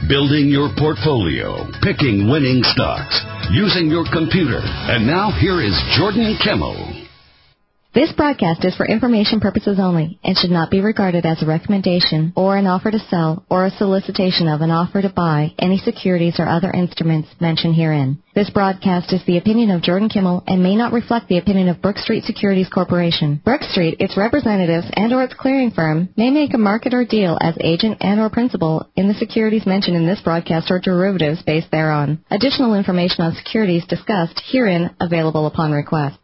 building your portfolio, picking winning stocks, using your computer. And now here is Jordan Kimmel. This broadcast is for information purposes only and should not be regarded as a recommendation or an offer to sell or a solicitation of an offer to buy any securities or other instruments mentioned herein. This broadcast is the opinion of Jordan Kimmel and may not reflect the opinion of Brook Street Securities Corporation. Brook Street, its representatives, and or its clearing firm may make a market or deal as agent and or principal in the securities mentioned in this broadcast or derivatives based thereon. Additional information on securities discussed herein available upon request.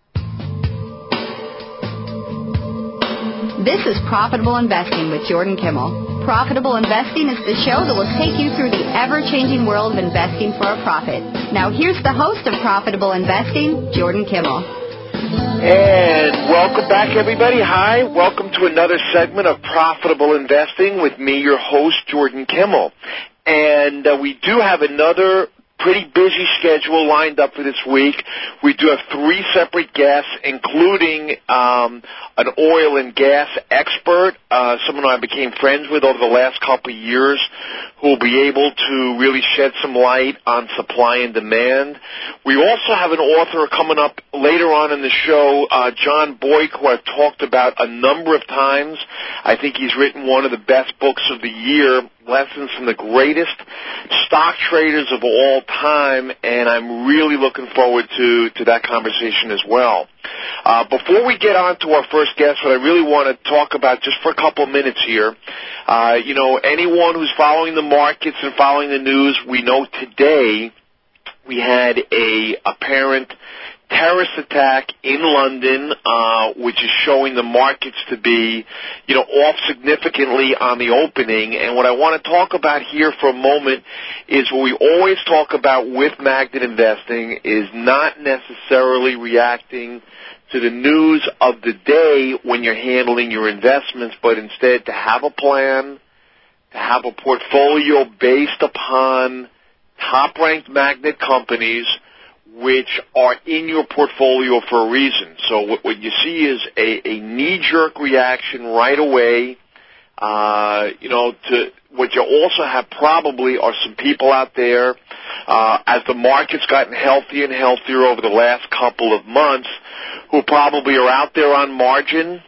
This is Profitable Investing with Jordan Kimmel. Profitable Investing is the show that will take you through the ever-changing world of investing for a profit. Now here's the host of Profitable Investing, Jordan Kimmel. And welcome back, everybody. Hi, welcome to another segment of Profitable Investing with me, your host, Jordan Kimmel. And we do have another pretty busy schedule lined up for this week. We do have 3 separate guests, including an oil and gas expert, someone I became friends with over the last couple of years, who will be able to really shed some light on supply and demand. We also have an author coming up later on in the show, John Boyk, who I've talked about a number of times. I think he's written one of the best books of the year, Lessons from the Greatest Stock Traders of All Time, and I'm really looking forward to that conversation as well. Before we get on to our first guest, what I really want to talk about just for a couple of minutes here, anyone who's following the markets and following the news, we know today we had a apparent terrorist attack in London, which is showing the markets to be, off significantly on the opening. And what I want to talk about here for a moment is what we always talk about with Magnet Investing is not necessarily reacting to the news of the day when you're handling your investments, but instead to have a plan, to have a portfolio based upon top-ranked magnet companies which are in your portfolio for a reason. So what you see is a knee-jerk reaction right away. To what you also have probably are some people out there, as the market's gotten healthier and healthier over the last couple of months, who probably are out there on margin,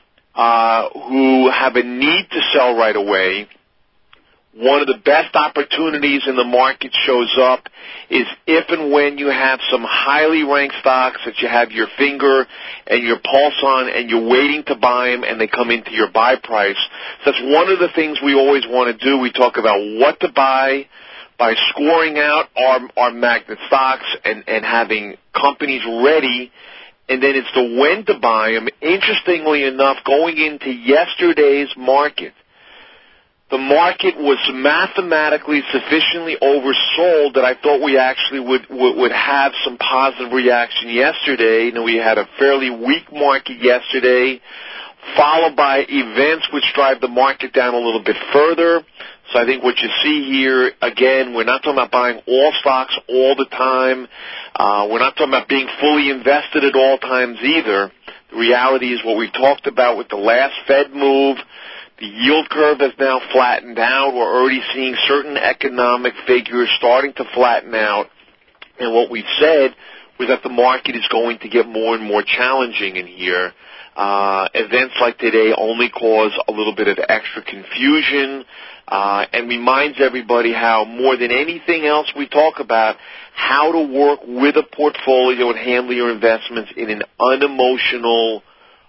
who have a need to sell right away. One of the best opportunities in the market shows up is if and when you have some highly ranked stocks that you have your finger and your pulse on and you're waiting to buy them and they come into your buy price. So that's one of the things we always want to do. We talk about what to buy by scoring out our magnet stocks and having companies ready. And then it's the when to buy them. Interestingly enough, going into yesterday's market, the market was mathematically sufficiently oversold that I thought we actually would have some positive reaction yesterday. We had a fairly weak market yesterday, followed by events which drive the market down a little bit further. So I think what you see here, again, we're not talking about buying all stocks all the time. We're not talking about being fully invested at all times either. The reality is what we talked about with the last Fed move. The yield curve has now flattened out. We're already seeing certain economic figures starting to flatten out. And what we've said was that the market is going to get more and more challenging in here. Events like today only cause a little bit of extra confusion and reminds everybody how, more than anything else we talk about, how to work with a portfolio and handle your investments in an unemotional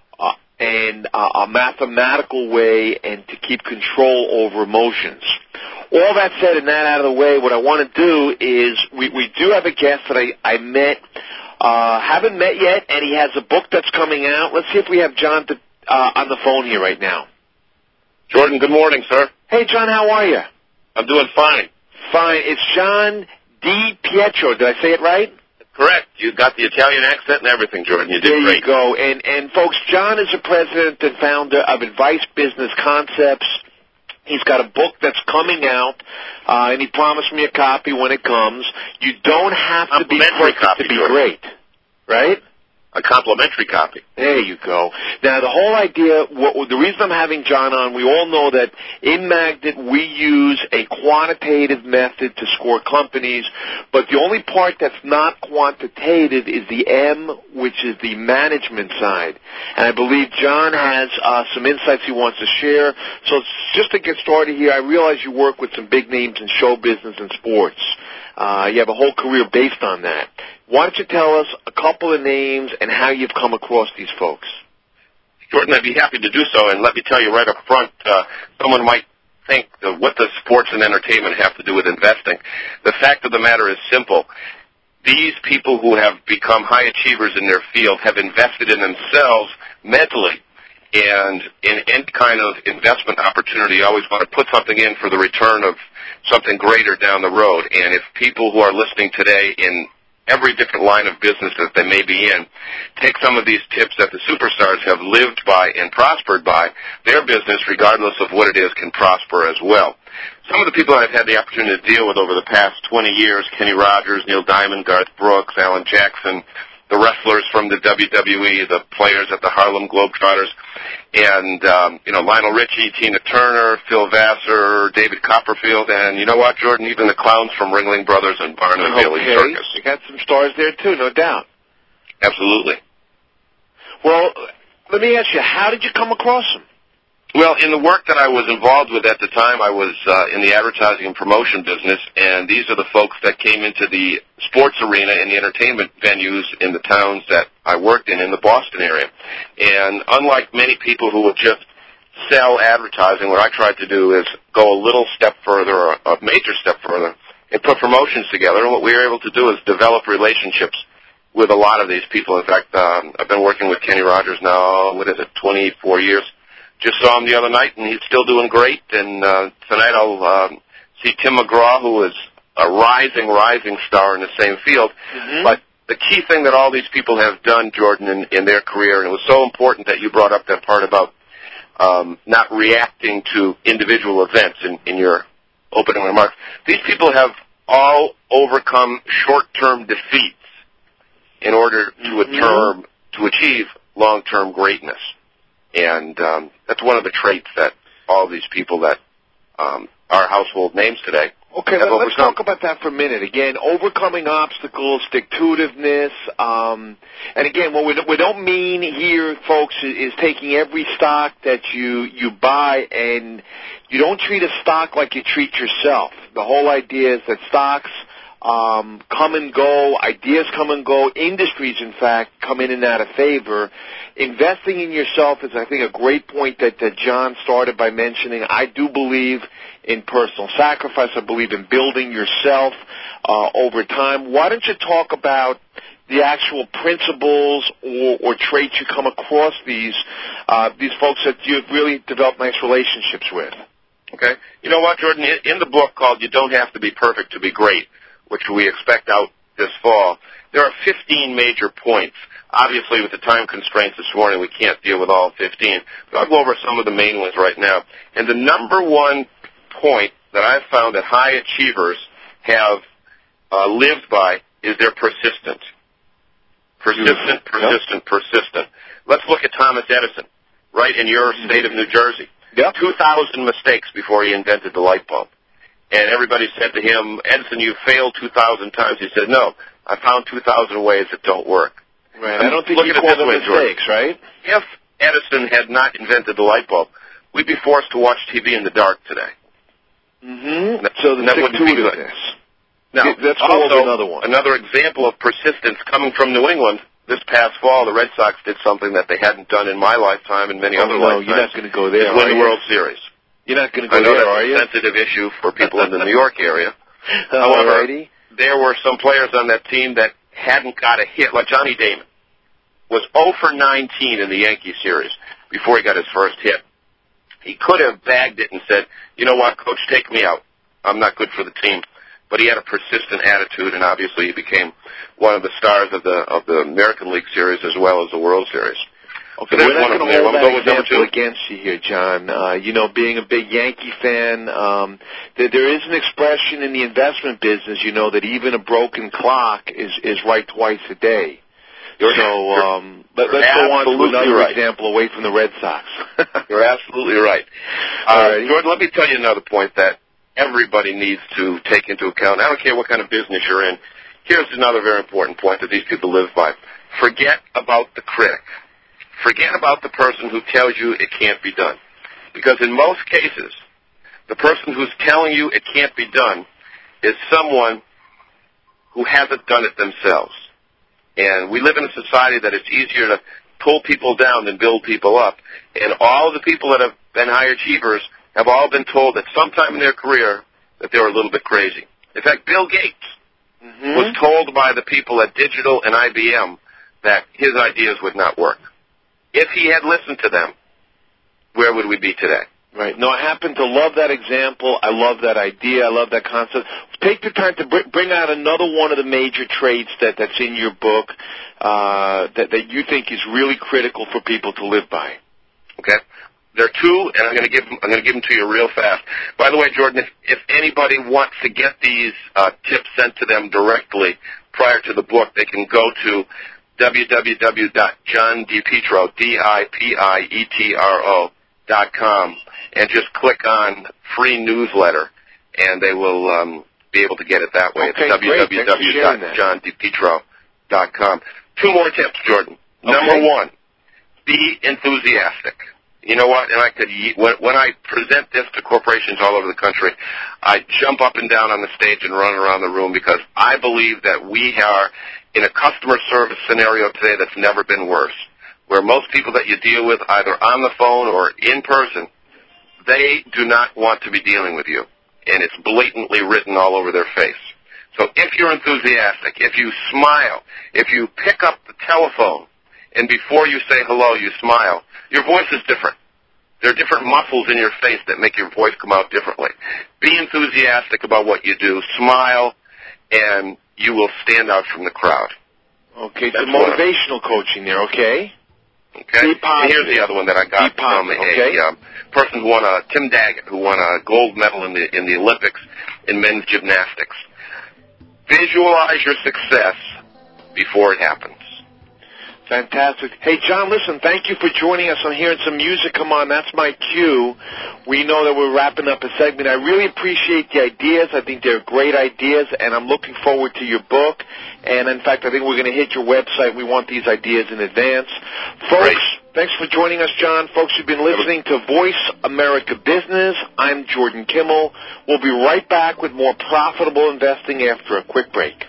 and a mathematical way, and to keep control over emotions. All that said and that out of the way, what I want to do is we do have a guest that I met, haven't met yet, and he has a book that's coming out. Let's see if we have John on the phone here right now. Jordan, good morning, sir. Hey, John, how are you? I'm doing fine. Fine. It's John Di Pietro. Did I say it right? Correct. You got the Italian accent and everything, Jordan. You did great. There you go. And folks, John is the president and founder of Advice Business Concepts. He's got a book that's coming out, and he promised me a copy when it comes. You don't have to be perfect to be great, right? a complimentary copy. There you go. Now, the whole idea, the reason I'm having John on, we all know that in Magnet we use a quantitative method to score companies, but the only part that's not quantitative is the M, which is the management side. And I believe John has some insights he wants to share. So just to get started here, I realize you work with some big names in show business and sports. You have a whole career based on that. Why don't you tell us a couple of names and how you've come across these folks? Jordan, I'd be happy to do so, and let me tell you right up front, someone might think, what does sports and entertainment have to do with investing? The fact of the matter is simple. These people who have become high achievers in their field have invested in themselves mentally, and in any kind of investment opportunity, you always want to put something in for the return of something greater down the road. And if people who are listening today in every different line of business that they may be in take some of these tips that the superstars have lived by and prospered by, their business, regardless of what it is, can prosper as well. Some of the people I've had the opportunity to deal with over the past 20 years, Kenny Rogers, Neil Diamond, Garth Brooks, Alan Jackson, the wrestlers from the WWE, the players at the Harlem Globetrotters, and Lionel Richie, Tina Turner, Phil Vassar, David Copperfield, and you know what, Jordan, even the clowns from Ringling Brothers and Barnum and Bailey Circus. You got some stars there too, no doubt. Absolutely. Well, let me ask you, how did you come across them? Well, in the work that I was involved with at the time, I was in the advertising and promotion business, and these are the folks that came into the sports arena and the entertainment venues in the towns that I worked in the Boston area. And unlike many people who would just sell advertising, what I tried to do is go a little step further, or a major step further, and put promotions together. And what we were able to do is develop relationships with a lot of these people. In fact, I've been working with Kenny Rogers now, 24 years. Just saw him the other night, and he's still doing great. And tonight I'll see Tim McGraw, who is a rising star in the same field. Mm-hmm. But the key thing that all these people have done, Jordan, in their career, and it was so important that you brought up that part about not reacting to individual events in your opening remarks. These people have all overcome short-term defeats in order to achieve long-term greatness. And that's one of the traits that all these people that are household names today Okay, let's talk about that for a minute. Again, overcoming obstacles, stick-to-itiveness, and again, what we don't mean here, folks, is taking every stock that you buy and you don't treat a stock like you treat yourself. The whole idea is that stocks come and go, ideas come and go, industries, in fact, come in and out of favor. Investing in yourself is, I think, a great point that John started by mentioning. I do believe in personal sacrifice. I believe in building yourself over time. Why don't you talk about the actual principles or traits you come across these folks that you've really developed nice relationships with? Okay. You know what, Jordan? In the book called You Don't Have to Be Perfect to Be Great, which we expect out this fall, there are 15 major points. Obviously, with the time constraints this morning, we can't deal with all 15. But I'll go over some of the main ones right now. And the number one point that I've found that high achievers have lived by is their persistence. Persistent. Let's look at Thomas Edison, right in your state of New Jersey. Yep. 2,000 mistakes before he invented the light bulb. And everybody said to him, Edison, you failed 2,000 times. He said, no, I found 2,000 ways that don't work. Right. I don't think you call them mistakes, right? If Edison had not invented the light bulb, we'd be forced to watch TV in the dark today. Mm-hmm. So that wouldn't be good. Now, let's go over another one. Another example of persistence coming from New England. This past fall, the Red Sox did something that they hadn't done in my lifetime and many other lifetimes. No, you're not going to go there, win the World Series. You're not going to go there, are you? I know that's a sensitive issue for people in the New York area. However, there were some players on that team that hadn't got a hit, like Johnny Damon was 0 for 19 in the Yankee series before he got his first hit. He could have bagged it and said, you know what, Coach, take me out. I'm not good for the team. But he had a persistent attitude, and obviously he became one of the stars of the American League Series as well as the World Series. Okay, we're not going to hold that example against you here, John. Being a big Yankee fan, there is an expression in the investment business, that even a broken clock is right twice a day. Let's go on to another example away from the Red Sox. You're absolutely right. Jordan, let me tell you another point that everybody needs to take into account. I don't care what kind of business you're in. Here's another very important point that these people live by. Forget about the critic. Forget about the person who tells you it can't be done. Because in most cases, the person who's telling you it can't be done is someone who hasn't done it themselves. And we live in a society that it's easier to pull people down than build people up. And all of the people that have been high achievers have all been told at some time in their career that they were a little bit crazy. In fact, Bill Gates was told by the people at Digital and IBM that his ideas would not work. If he had listened to them, where would we be today? Right. No, I happen to love that example. I love that idea. I love that concept. Take the time to bring out another one of the major traits that's in your book that you think is really critical for people to live by. Okay. There are two, and I'm going to give them to you real fast. By the way, Jordan, if anybody wants to get these tips sent to them directly prior to the book, they can go to www.johndipetro, DIPIETRO.com, and just click on free newsletter, and they will be able to get it that way. Okay, it's www.johndipetro.com. Two more tips, Jordan. Okay. Number one, be enthusiastic. You know what? And when I present this to corporations all over the country, I jump up and down on the stage and run around the room because I believe that we are in a customer service scenario today that's never been worse, where most people that you deal with, either on the phone or in person, they do not want to be dealing with you, and it's blatantly written all over their face. So if you're enthusiastic, if you smile, if you pick up the telephone, and before you say hello, you smile, your voice is different. There are different muscles in your face that make your voice come out differently. Be enthusiastic about what you do, smile, and you will stand out from the crowd. Okay, so motivational coaching there, okay? Okay. Be positive. And here's the other one that I got from a person who won Tim Daggett, who won a gold medal in the Olympics in men's gymnastics. Visualize your success before it happens. Fantastic. Hey, John, listen, thank you for joining us. I'm hearing some music come on. That's my cue. We know that we're wrapping up a segment. I really appreciate the ideas. I think they're great ideas, and I'm looking forward to your book. And, in fact, I think we're going to hit your website. We want these ideas in advance. Folks, thanks for joining us, John. Folks, you've been listening to Voice America Business. I'm Jordan Kimmel. We'll be right back with more profitable investing after a quick break.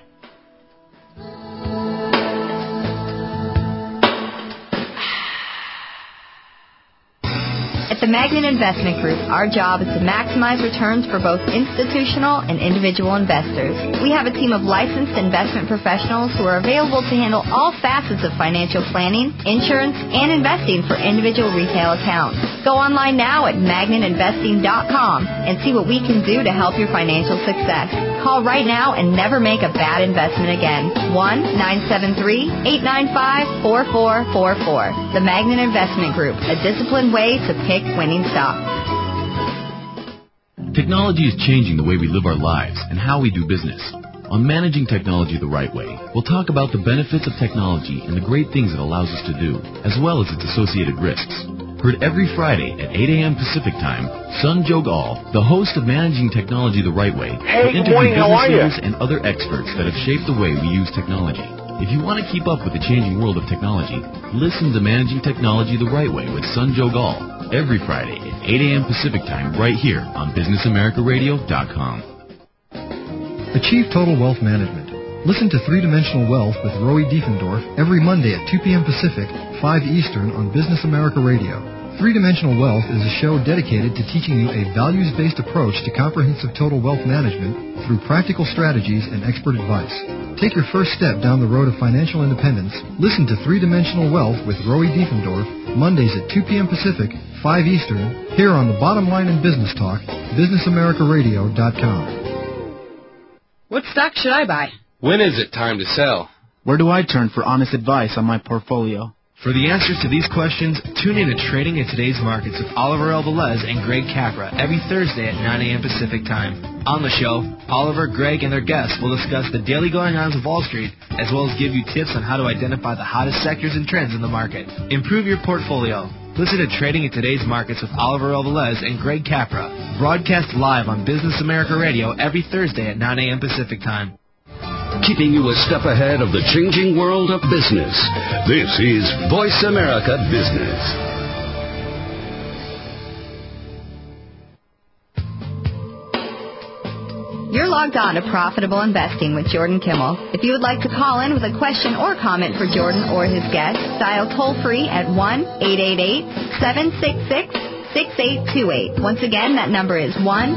At the Magnet Investment Group, our job is to maximize returns for both institutional and individual investors. We have a team of licensed investment professionals who are available to handle all facets of financial planning, insurance, and investing for individual retail accounts. Go online now at magnetinvesting.com and see what we can do to help your financial success. Call right now and never make a bad investment again. 1-973-895-4444. The Magnet Investment Group, a disciplined way to pick winning stocks. Technology is changing the way we live our lives and how we do business. On Managing Technology the Right Way, we'll talk about the benefits of technology and the great things it allows us to do, as well as its associated risks. Heard every Friday at 8 a.m. Pacific Time, Sanjog Aul, the host of Managing Technology the Right Way, will interview business leaders and other experts that have shaped the way we use technology. If you want to keep up with the changing world of technology, listen to Managing Technology the Right Way with Sanjog Aul every Friday at 8 a.m. Pacific Time right here on BusinessAmericaRadio.com. Achieve Total Wealth Management. Listen to Three-Dimensional Wealth with Roy Diefendorf every Monday at 2 p.m. Pacific, 5 Eastern on Business America Radio. Three-Dimensional Wealth is a show dedicated to teaching you a values-based approach to comprehensive total wealth management through practical strategies and expert advice. Take your first step down the road of financial independence. Listen to Three-Dimensional Wealth with Roy Diefendorf, Mondays at 2 p.m. Pacific, 5 Eastern, here on the Bottom Line in Business Talk, BusinessAmericaRadio.com. What stock should I buy? When is it time to sell? Where do I turn for honest advice on my portfolio? For the answers to these questions, tune in to Trading in Today's Markets with Oliver L. Velez and Greg Capra every Thursday at 9 a.m. Pacific Time. On the show, Oliver, Greg, and their guests will discuss the daily going-ons of Wall Street, as well as give you tips on how to identify the hottest sectors and trends in the market. Improve your portfolio. Listen to Trading in Today's Markets with Oliver L. Velez and Greg Capra, broadcast live on Business America Radio every Thursday at 9 a.m. Pacific Time. Keeping you a step ahead of the changing world of business. This is Voice America Business. You're logged on to Profitable Investing with Jordan Kimmel. If you would like to call in with a question or comment for Jordan or his guest, dial toll-free at 1-888-766-6828. Once again, that number is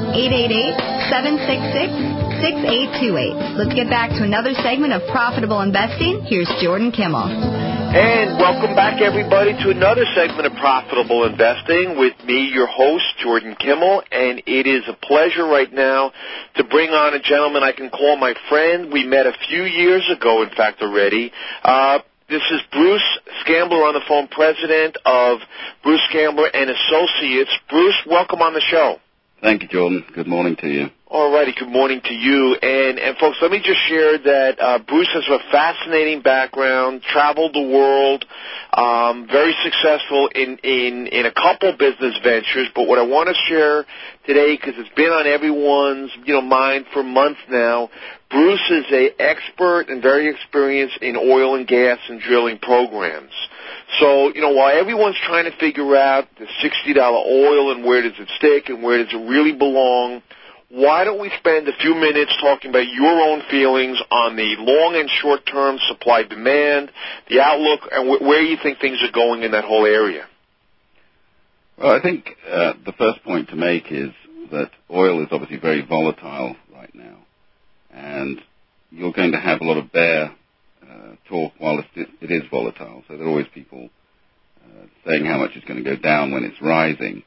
1-888-766-6828. Let's get back to another segment of Profitable Investing. Here's Jordan Kimmel. And welcome back, everybody, to another segment of Profitable Investing with me, your host, Jordan Kimmel. And it is a pleasure right now to bring on a gentleman I can call my friend. We met a few years ago, in fact, already. This is Bruce Scambler on the phone, president of Bruce Scambler and Associates. Bruce, welcome on the show. Thank you, Jordan. Good morning to you. All righty, good morning to you. And folks, let me just share that Bruce has a fascinating background, traveled the world, very successful in a couple business ventures. But what I want to share today, because it's been on everyone's mind for months now, Bruce is an expert and very experienced in oil and gas and drilling programs. So, while everyone's trying to figure out the $60 oil and where does it stick and where does it really belong, why don't we spend a few minutes talking about your own feelings on the long and short-term supply-demand, the outlook, and where you think things are going in that whole area? Well, I think the first point to make is that oil is obviously very volatile right now, and you're going to have a lot of bear talk while it is volatile. So there are always people saying how much it's going to go down when it's rising.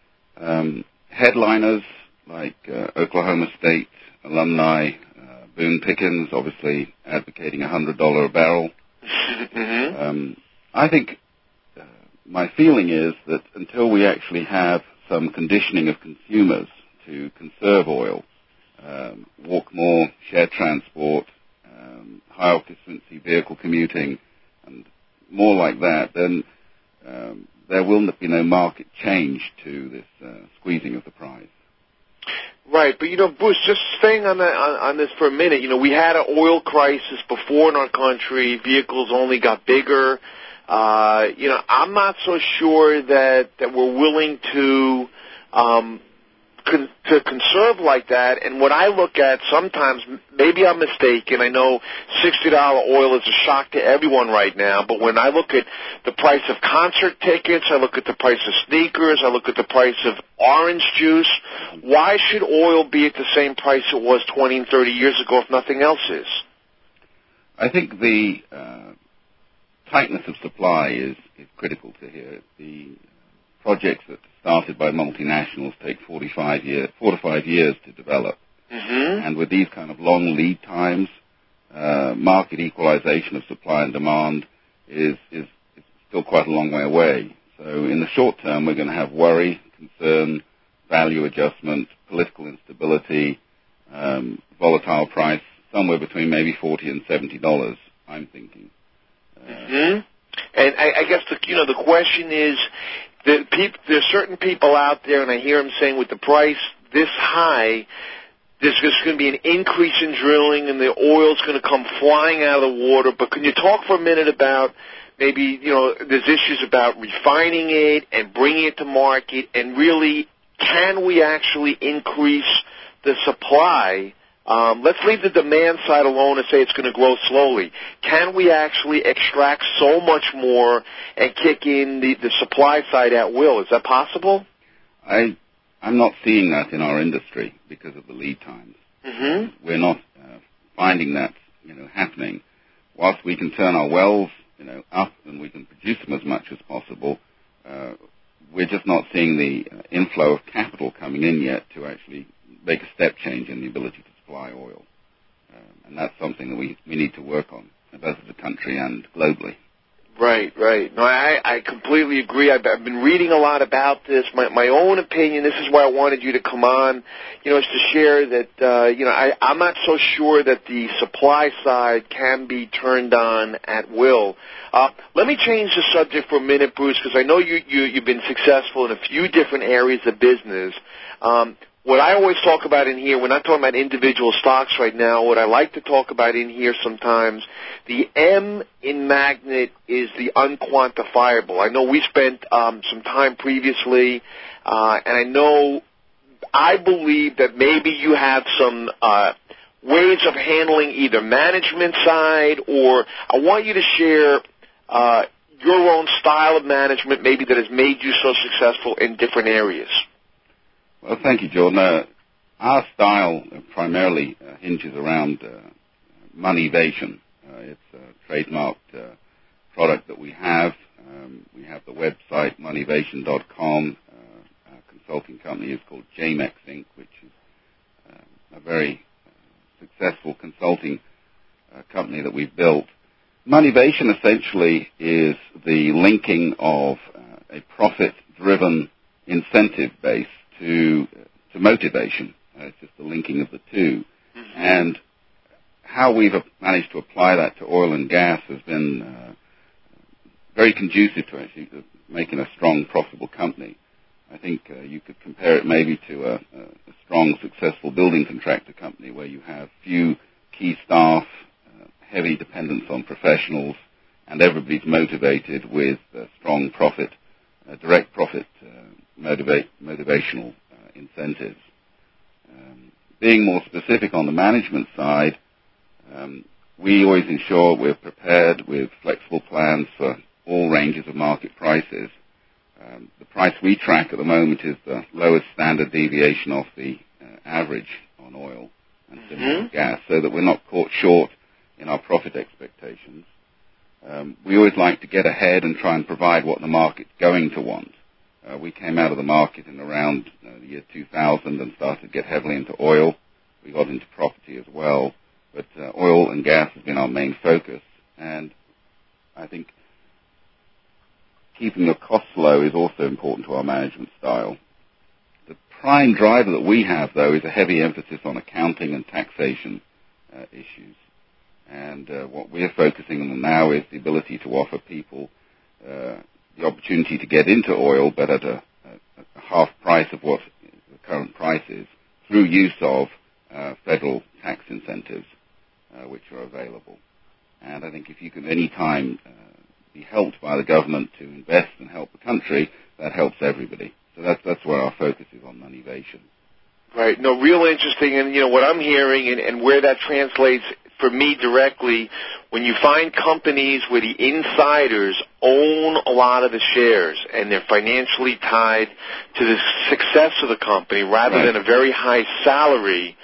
Headliners like Oklahoma State alumni, Boone Pickens, obviously advocating $100 a barrel. Mm-hmm. I think my feeling is that until we actually have some conditioning of consumers to conserve oil, walk more, share transport, high occupancy vehicle commuting, and more like that, then there will be no market change to this squeezing of the price. Right, but Bruce, just staying on this for a minute, we had an oil crisis before in our country. Vehicles only got bigger. I'm not so sure that we're willing to conserve like that. And what I look at sometimes, maybe I'm mistaken. I know $60 oil is a shock to everyone right now, but when I look at the price of concert tickets, I look at the price of sneakers, I look at the price of orange juice, why should oil be at the same price it was 20 and 30 years ago if nothing else is? I think the tightness of supply is critical to here. The projects that started by multinationals take 4 to 5 years to develop. Mm-hmm. And with these kind of long lead times, market equalization of supply and demand is still quite a long way away. So in the short term, we're going to have worry, concern, value adjustment, political instability, volatile price, somewhere between maybe $40 and $70, I'm thinking. Mm-hmm. And I guess the question is, there's certain people out there, and I hear them saying with the price this high, there's going to be an increase in drilling and the oil's going to come flying out of the water. But can you talk for a minute about maybe, there's issues about refining it and bringing it to market, and really, can we actually increase the supply? Let's leave the demand side alone and say it's going to grow slowly. Can we actually extract so much more and kick in the supply side at will? Is that possible? I'm not seeing that in our industry because of the lead times. Mm-hmm. We're not finding that happening. Whilst we can turn our wells up and we can produce them as much as possible, we're just not seeing the inflow of capital coming in yet to actually make a step change in the ability to supply oil. And that's something that we need to work on, both as a country and globally. Right. No, I completely agree. I've been reading a lot about this. My own opinion, this is why I wanted you to come on, is to share that, I'm not so sure that the supply side can be turned on at will. Let me change the subject for a minute, Bruce, because I know you've been successful in a few different areas of business. What I always talk about in here, we're not talking about individual stocks right now. What I like to talk about in here sometimes, the M in Magnet is the unquantifiable. I know we spent some time previously, and I believe that maybe you have some ways of handling either management side, or I want you to share your own style of management maybe that has made you so successful in different areas. Well, thank you, Jordan. Our style primarily hinges around Moneyvation. It's a trademarked product that we have. We have the website, moneyvation.com. Our consulting company is called JMEX Inc., which is a very successful consulting company that we've built. Moneyvation essentially is the linking of a profit-driven incentive base to motivation. It's just the linking of the two. Mm-hmm. And how we've managed to apply that to oil and gas has been very conducive to actually making a strong, profitable company. I think you could compare it maybe to a strong, successful building contractor company where you have few key staff, heavy dependence on professionals, and everybody's motivated with strong profit, direct profit motivational incentives. Being more specific on the management side, we always ensure we're prepared with flexible plans for all ranges of market prices. The price we track at the moment is the lowest standard deviation off the average on oil and similar gas, so that we're not caught short in our profit expectations. We always like to get ahead and try and provide what the market's going to want. We came out of the market in around the year 2000 and started to get heavily into oil. We got into property as well, but oil and gas has been our main focus. And I think keeping your costs low is also important to our management style. The prime driver that we have, though, is a heavy emphasis on accounting and taxation issues. And what we're focusing on now is the ability to offer people the opportunity to get into oil, but at a half price of what the current price is, through use of federal tax incentives, which are available. And I think if you can any time be helped by the government to invest and help the country, that helps everybody. So that's where our focus is on Moneyvation. Right. No, real interesting. And, what I'm hearing and where that translates for me directly, when you find companies where the insiders own a lot of the shares and they're financially tied to the success of the company rather than a very high salary,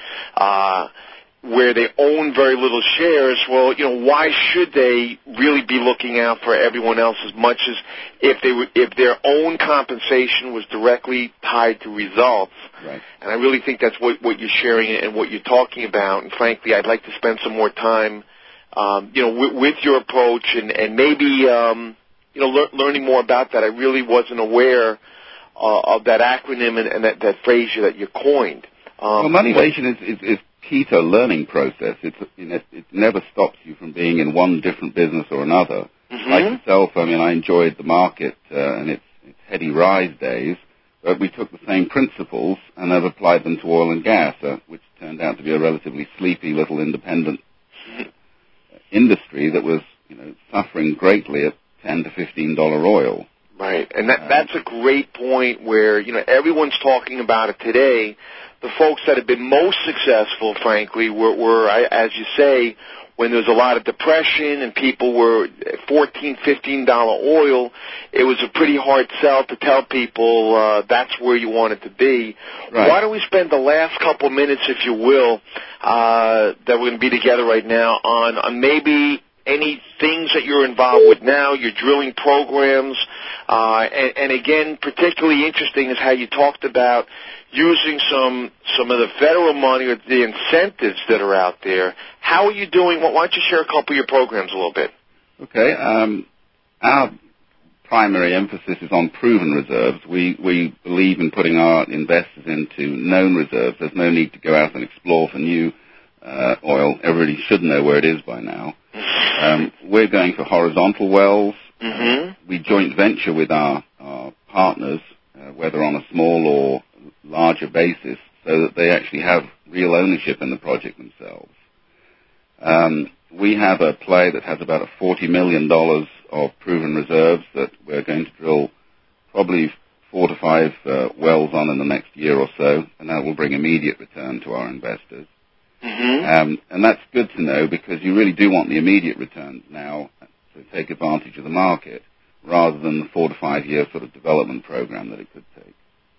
where they own very little shares, well, why should they really be looking out for everyone else as much as if their own compensation was directly tied to results? Right. And I really think that's what you're sharing and what you're talking about. And frankly, I'd like to spend some more time, with your approach and maybe, learning more about that. I really wasn't aware of that acronym and that phrase that you coined. Moneyvation is key to a learning process. It never stops you from being in one different business or another. Mm-hmm. Like yourself, I enjoyed the market and its heady rise days, but we took the same principles and have applied them to oil and gas, which turned out to be a relatively sleepy little independent industry that was suffering greatly at $10 to $15 oil. Right, and that's a great point where, everyone's talking about it today. The folks that have been most successful, frankly, were, as you say, when there was a lot of depression and people were $14, $15 oil, it was a pretty hard sell to tell people that's where you wanted to be. Right. Why don't we spend the last couple minutes, if you will, that we're going to be together right now on maybe any things that you're involved with now, your drilling programs, and again, particularly interesting is how you talked about using some of the federal money or the incentives that are out there. How are you doing? Why don't you share a couple of your programs a little bit? Okay. Our primary emphasis is on proven reserves. We believe in putting our investors into known reserves. There's no need to go out and explore for new oil. Everybody should know where it is by now. We're going for horizontal wells. We joint venture with our partners, whether on a small or larger basis, so that they actually have real ownership in the project themselves. We have a play that has about $40 million of proven reserves that we're going to drill probably 4 to 5 wells on in the next year or so, and that will bring immediate return to our investors. And that's good to know, because you really do want the immediate returns now to take advantage of the market, rather than the 4 to 5 year sort of development program that it could take.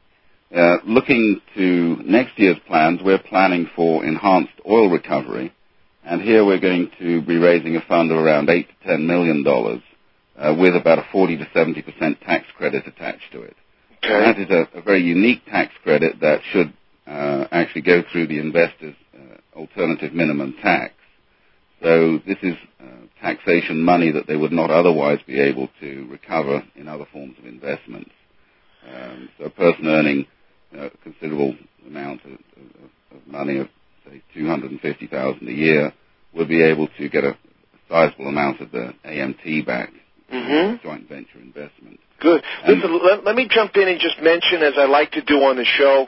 Looking to next year's plans, we're planning for enhanced oil recovery, and here we're going to be raising a fund of around $8 to $10 million with about a 40 to 70% tax credit attached to it. And that is a very unique tax credit that should actually go through the investors' alternative minimum tax. So this is taxation money that they would not otherwise be able to recover in other forms of investments. So a person earning a considerable amount of money, of say $250,000 a year, would be able to get a sizable amount of the AMT back, joint venture investment. Good. Listen, let me jump in and just mention, as I like to do on the show,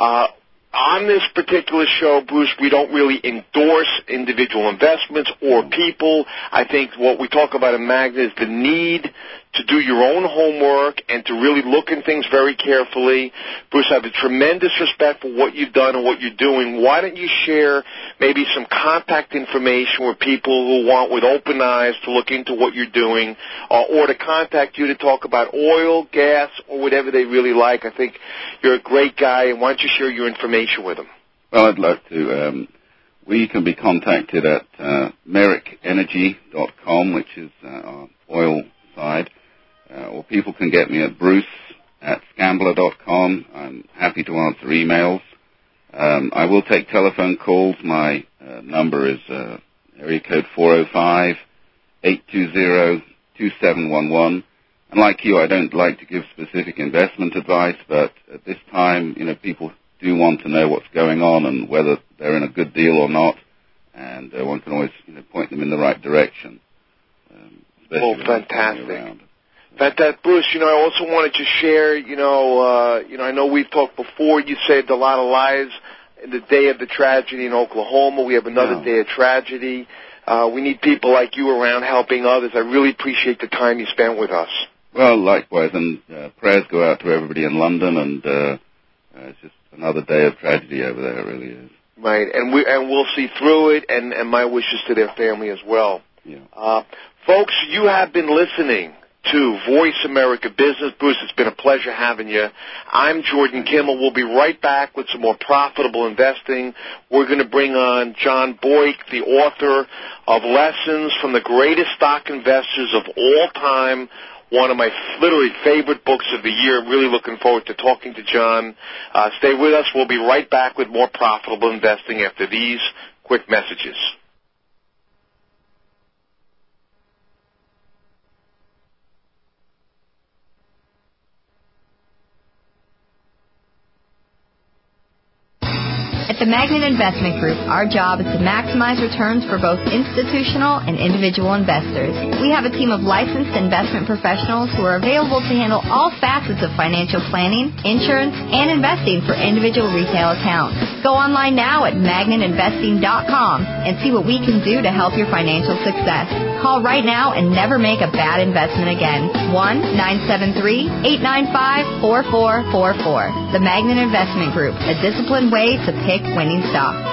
on this particular show, Bruce, we don't really endorse individual investments or people. I think what we talk about in Magna is the need to do your own homework and to really look at things very carefully. Bruce, I have a tremendous respect for what you've done and what you're doing. Why don't you share maybe some contact information with people who want, with open eyes, to look into what you're doing, or to contact you to talk about oil, gas, or whatever they really like? I think you're a great guy, and why don't you share your information with them? Well, I'd love to. We can be contacted at merrickenergy.com, which is our oil side. Or people can get me at bruce@scambler.com. I'm happy to answer emails. I will take telephone calls. My number is area code 405-820-2711. And like you, I don't like to give specific investment advice, but at this time, people do want to know what's going on and whether they're in a good deal or not, and one can always point them in the right direction. Fantastic. Bruce, I also wanted to share, I know we've talked before. You saved a lot of lives in the day of the tragedy in Oklahoma. We have another day of tragedy. We need people like you around helping others. I really appreciate the time you spent with us. Well, likewise, and prayers go out to everybody in London, and it's just another day of tragedy over there. It really is. Right, and we'll see through it, and my wishes to their family as well. Yeah. Folks, you have been listening to Voice America Business. Bruce, it's been a pleasure having you. I'm Jordan Kimmel. We'll be right back with some more profitable investing. We're going to bring on John Boyk, the author of Lessons from the Greatest Stock Investors of All Time, one of my literally favorite books of the year. Really looking forward to talking to John. Stay with us. We'll be right back with more profitable investing after these quick messages. At the Magnet Investment Group, our job is to maximize returns for both institutional and individual investors. We have a team of licensed investment professionals who are available to handle all facets of financial planning, insurance, and investing for individual retail accounts. Go online now at magnetinvesting.com and see what we can do to help your financial success. Call right now and never make a bad investment again. 1-973-895-4444. The Magnet Investment Group, a disciplined way to pick winning stocks.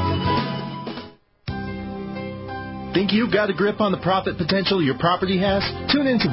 Think you've got a grip on the profit potential your property has? Tune in to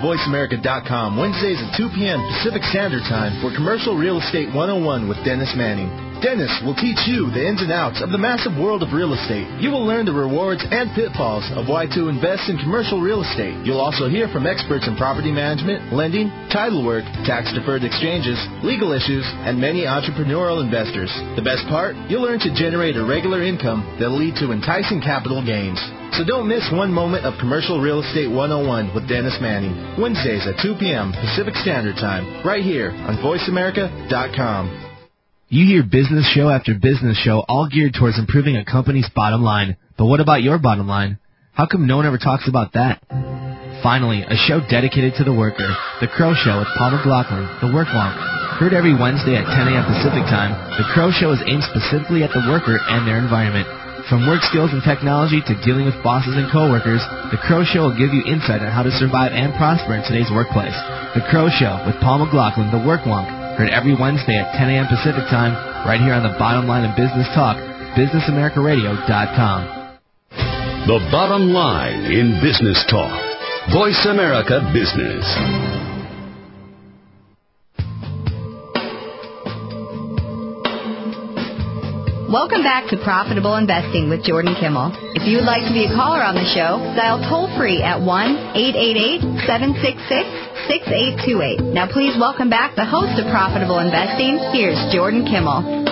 VoiceAmerica.com Wednesdays at 2 p.m. Pacific Standard Time for Commercial Real Estate 101 with Dennis Manning. Dennis will teach you the ins and outs of the massive world of real estate. You will learn the rewards and pitfalls of why to invest in commercial real estate. You'll also hear from experts in property management, lending, title work, tax-deferred exchanges, legal issues, and many entrepreneurial investors. The best part? You'll learn to generate a regular income that'll lead to enticing capital gains. So don't miss one moment of Commercial Real Estate 101 with Dennis Manning. Wednesdays at 2 p.m. Pacific Standard Time, right here on VoiceAmerica.com. You hear business show after business show all geared towards improving a company's bottom line. But what about your bottom line? How come no one ever talks about that? Finally, a show dedicated to the worker, The Crow Show with Paul McLaughlin, The Work Wonk. Heard every Wednesday at 10 a.m. Pacific Time, The Crow Show is aimed specifically at the worker and their environment. From work skills and technology to dealing with bosses and coworkers, The Crow Show will give you insight on how to survive and prosper in today's workplace. The Crow Show with Paul McLaughlin, The Work Wonk. Heard every Wednesday at 10 a.m. Pacific Time, right here on the Bottom Line of Business Talk, BusinessAmericaRadio.com. The bottom line in business talk. Voice America Business. Welcome back to Profitable Investing with Jordan Kimmel. If you would like to be a caller on the show, dial toll-free at 1-888-766-6828. Now please welcome back the host of Profitable Investing. Here's Jordan Kimmel.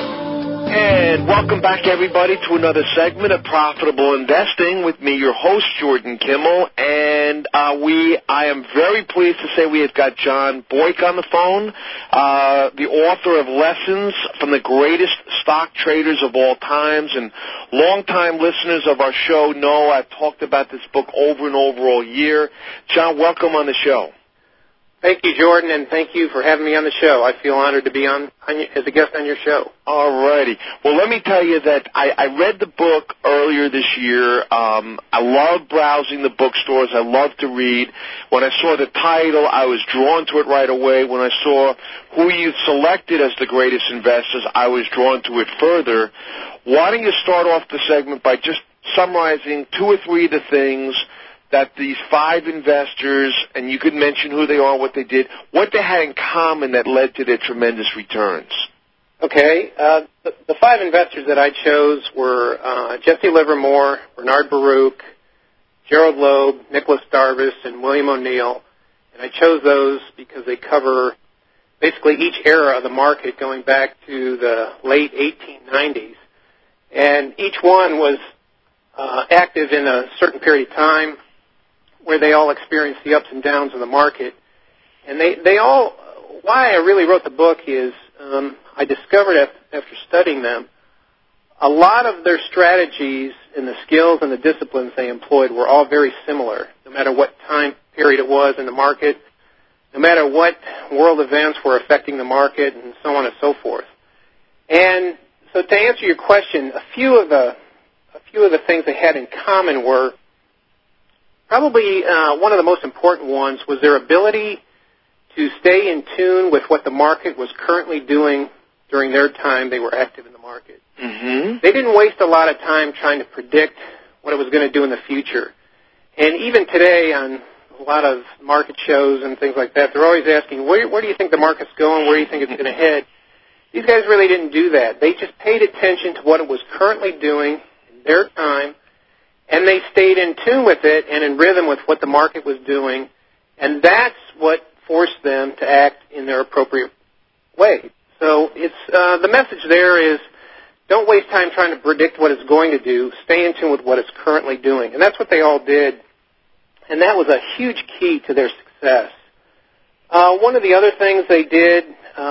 And welcome back, everybody, to another segment of Profitable Investing with me, your host, Jordan Kimmel. And I am very pleased to say we have got John Boyk on the phone, the author of Lessons from the Greatest Stock Traders of All Times. And longtime listeners of our show know I've talked about this book over and over all year. John, welcome on the show. Thank you, Jordan, and thank you for having me on the show. I feel honored to be on as a guest on your show. All righty. Well, let me tell you that I read the book earlier this year. I love browsing the bookstores. I love to read. When I saw the title, I was drawn to it right away. When I saw who you selected as the greatest investors, I was drawn to it further. Why don't you start off the segment by just summarizing 2 or 3 of the things that these 5 investors, and you could mention who they are, what they did, what they had in common that led to their tremendous returns. Okay. The 5 investors that I chose were Jesse Livermore, Bernard Baruch, Gerald Loeb, Nicholas Darvis, and William O'Neill. And I chose those because they cover basically each era of the market going back to the late 1890s. And each one was active in a certain period of time where they all experienced the ups and downs of the market. And they all, why I really wrote the book is I discovered after studying them, a lot of their strategies and the skills and the disciplines they employed were all very similar, no matter what time period it was in the market, no matter what world events were affecting the market, and so on and so forth. And so to answer your question, a few of the things they had in common were probably one of the most important ones was their ability to stay in tune with what the market was currently doing during their time they were active in the market. Mm-hmm. They didn't waste a lot of time trying to predict what it was going to do in the future. And even today on a lot of market shows and things like that, they're always asking, where do you think the market's going? Where do you think it's going to head? These guys really didn't do that. They just paid attention to what it was currently doing in their time, and they stayed in tune with it and in rhythm with what the market was doing, and that's what forced them to act in their appropriate way. So it's the message there is don't waste time trying to predict what it's going to do. Stay in tune with what it's currently doing, and that's what they all did, and that was a huge key to their success. One of the other things they did,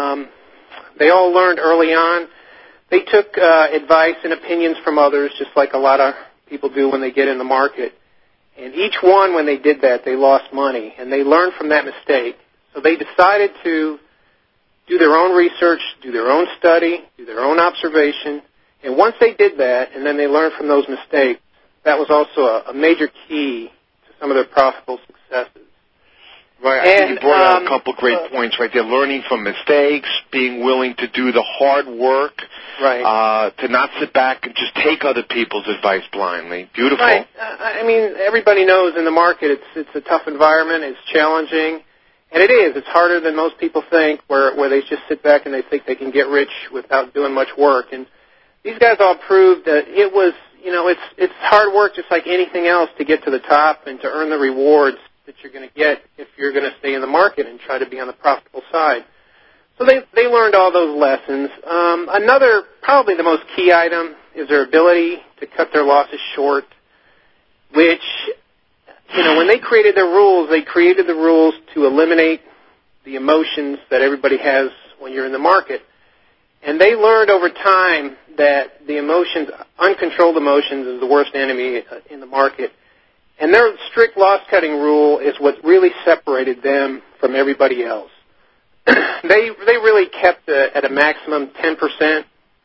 they all learned early on. They took advice and opinions from others, just like a lot of people do when they get in the market. And each one, when they did that, they lost money, and they learned from that mistake. So they decided to do their own research, do their own study, do their own observation. And once they did that, and then they learned from those mistakes, that was also a major key to some of their profitable successes. Right, I think you brought out a couple great points right there. Learning from mistakes, being willing to do the hard work, right? To not sit back and just take other people's advice blindly. Beautiful. Right. I mean, everybody knows in the market it's a tough environment, it's challenging, And it is. It's harder than most people think, where they just sit back and they think they can get rich without doing much work. And these guys all proved that it was, it's hard work just like anything else to get to the top and to earn the rewards that you're going to get if you're going to stay in the market and try to be on the profitable side. So they learned all those lessons. Another, probably the most key item, is their ability to cut their losses short, which, when they created their rules, they created the rules to eliminate the emotions that everybody has when you're in the market. And they learned over time that the emotions, uncontrolled emotions, is the worst enemy in the market. And their strict loss-cutting rule is what really separated them from everybody else. They really kept at a maximum 10%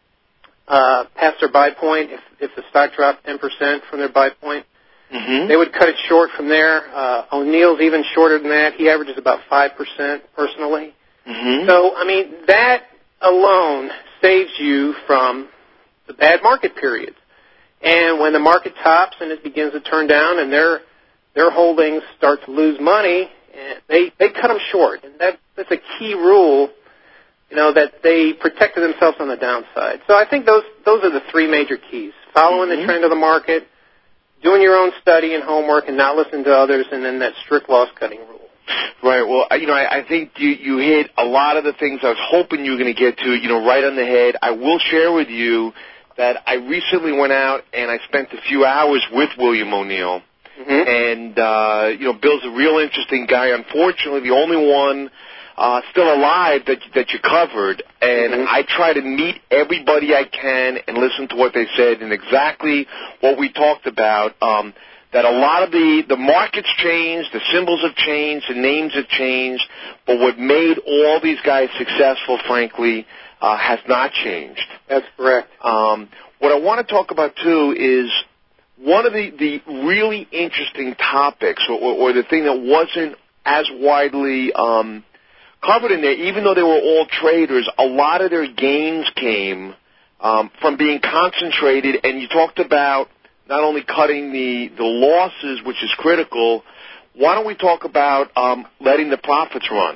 past their buy point. If the stock dropped 10% from their buy point, they would cut it short from there. O'Neill's even shorter than that. He averages about 5% personally. So, that alone saves you from the bad market periods. And when the market tops and it begins to turn down and their holdings start to lose money, they cut them short. And that's a key rule, that they protected themselves on the downside. So I think those are the three major keys: following the trend of the market, doing your own study and homework, and not listening to others, and then that strict loss-cutting rule. Right. Well, I think you hit a lot of the things I was hoping you were going to get to, right on the head. I will share with you that I recently went out and I spent a few hours with William O'Neill. And, Bill's a real interesting guy. Unfortunately, the only one still alive that you covered. And I try to meet everybody I can and listen to what they said, and exactly what we talked about, that a lot of the markets changed, the symbols have changed, the names have changed, but what made all these guys successful, frankly, has not changed. That's correct. What I want to talk about, too, is one of the really interesting topics, or the thing that wasn't as widely covered in there, even though they were all traders, a lot of their gains came from being concentrated, and you talked about not only cutting the losses, which is critical. Why don't we talk about letting the profits run?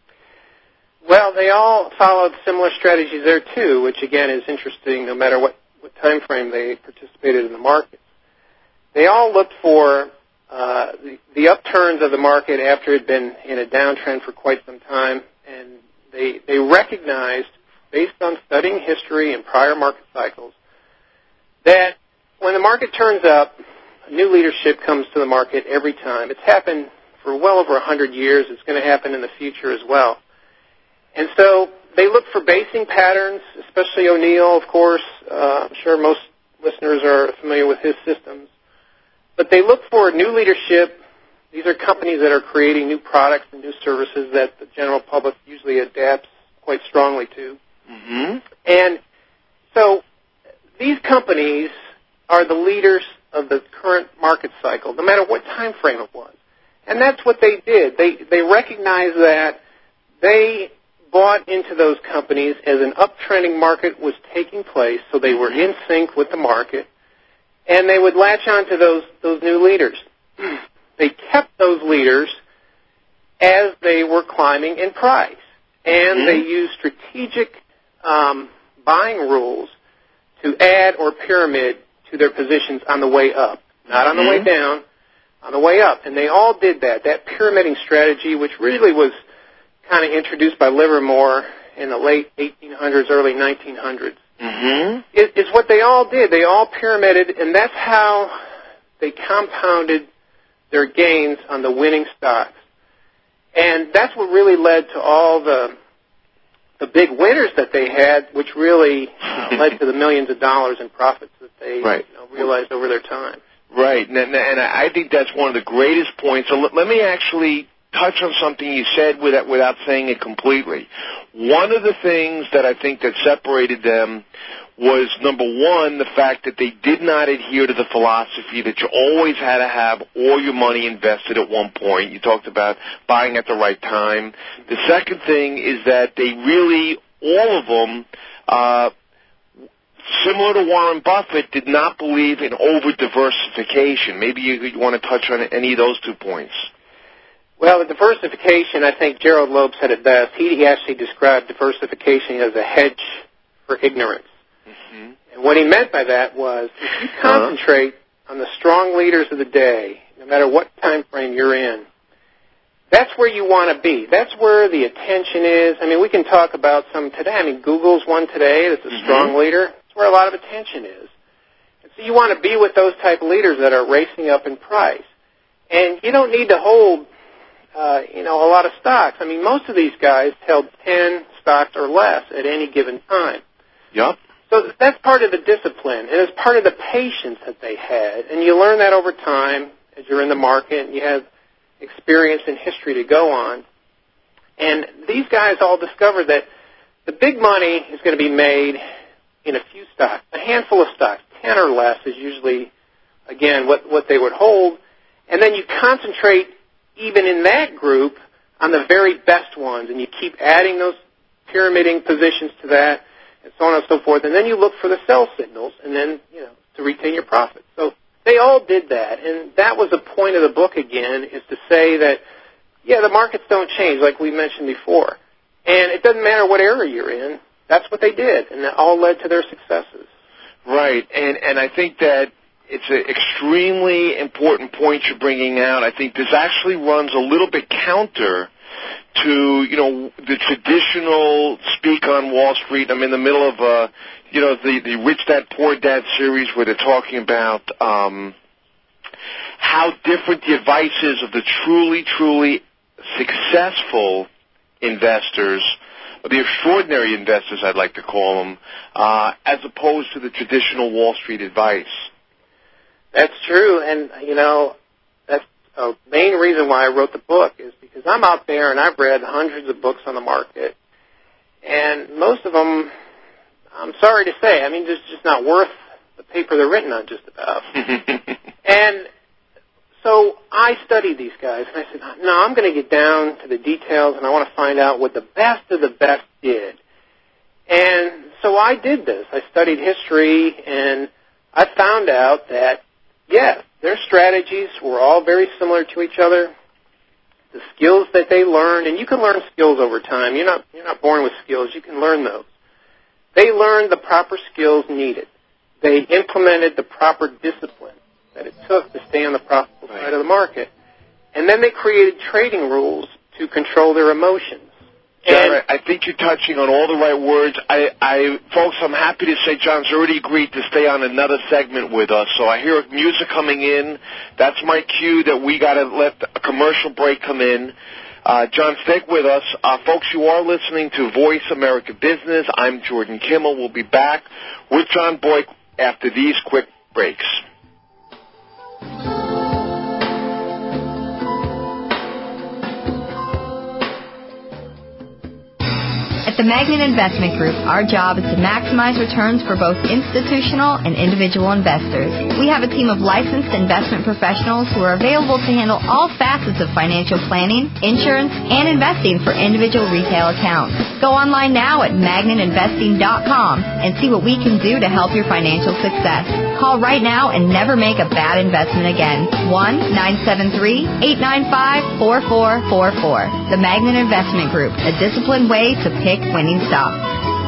Well, they all followed similar strategies there, too, which, again, is interesting no matter what time frame they participated in the market. They all looked for the upturns of the market after it had been in a downtrend for quite some time, and they recognized, based on studying history and prior market cycles, that when the market turns up, new leadership comes to the market every time. It's happened for well over 100 years. It's going to happen in the future as well. And so they look for basing patterns, especially O'Neill, of course. I'm sure most listeners are familiar with his systems. But they look for new leadership. These are companies that are creating new products and new services that the general public usually adapts quite strongly to. And so these companies are the leaders of the current market cycle, no matter what time frame it was. And that's what they did. They recognized that they bought into those companies as an uptrending market was taking place, so they were in sync with the market, and they would latch on to those new leaders. They kept those leaders as they were climbing in price, and they used strategic buying rules to add or pyramid to their positions on the way up, not on the way down, on the way up. And they all did that pyramiding strategy, which really was kind of introduced by Livermore in the late 1800s, early 1900s, is what they all did. They all pyramided, and that's how they compounded their gains on the winning stocks. And that's what really led to all the big winners that they had, which really led to the millions of dollars in profits that they realized over their time. Right, and I think that's one of the greatest points. So let me actually touch on something you said without saying it completely. One of the things that I think that separated them was, number one, the fact that they did not adhere to the philosophy that you always had to have all your money invested at one point. You talked about buying at the right time. The second thing is that they really, all of them, similar to Warren Buffett, did not believe in over-diversification. Maybe you want to touch on any of those 2 points. Well, the diversification, I think Gerald Loeb said it best. He actually described diversification as a hedge for ignorance. Mm-hmm. And what he meant by that was if you concentrate on the strong leaders of the day, no matter what time frame you're in, that's where you want to be. That's where the attention is. I mean, we can talk about some today. I mean, Google's one today that's a strong leader. That's where a lot of attention is. And so you want to be with those type of leaders that are racing up in price. And you don't need to hold, a lot of stocks. I mean, most of these guys held 10 stocks or less at any given time. Yep. So that's part of the discipline, and it's part of the patience that they had. And you learn that over time as you're in the market, and you have experience and history to go on. And these guys all discovered that the big money is going to be made in a few stocks, a handful of stocks, 10 or less is usually, again, what they would hold. And then you concentrate even in that group on the very best ones, and you keep adding those pyramiding positions to that, and so on and so forth. And then you look for the sell signals, and then, to retain your profit. So they all did that, and that was the point of the book again, is to say that, the markets don't change, like we mentioned before. And it doesn't matter what area you're in. That's what they did, and that all led to their successes. Right, and I think that it's an extremely important point you're bringing out. I think this actually runs a little bit counter to, the traditional speak on Wall Street. I'm in the middle of, the Rich Dad, Poor Dad series where they're talking about how different the advice is of the truly, truly successful investors, or the extraordinary investors, I'd like to call them, as opposed to the traditional Wall Street advice. That's true, and, that's a main reason why I wrote the book is because I'm out there and I've read hundreds of books on the market, and most of them, I'm sorry to say, it's just not worth the paper they're written on just about. And so I studied these guys, and I said, no, I'm going to get down to the details, and I want to find out what the best of the best did. And so I did this. I studied history, and I found out that, yes, their strategies were all very similar to each other. The skills that they learned, and you can learn skills over time. You're not born with skills. You can learn those. They learned the proper skills needed. They implemented the proper discipline that it took to stay on the profitable side of the market. And then they created trading rules to control their emotions. John, I think you're touching on all the right words. Folks, I'm happy to say John's already agreed to stay on another segment with us. So I hear music coming in. That's my cue that we got to let a commercial break come in. John, stick with us. Folks, you are listening to Voice America Business. I'm Jordan Kimmel. We'll be back with John Boyk after these quick breaks. At the Magnet Investment Group, our job is to maximize returns for both institutional and individual investors. We have a team of licensed investment professionals who are available to handle all facets of financial planning, insurance, and investing for individual retail accounts. Go online now at magnetinvesting.com and see what we can do to help your financial success. Call right now and never make a bad investment again. 1-973-895-4444. The Magnet Investment Group, a disciplined way to pick winning stocks.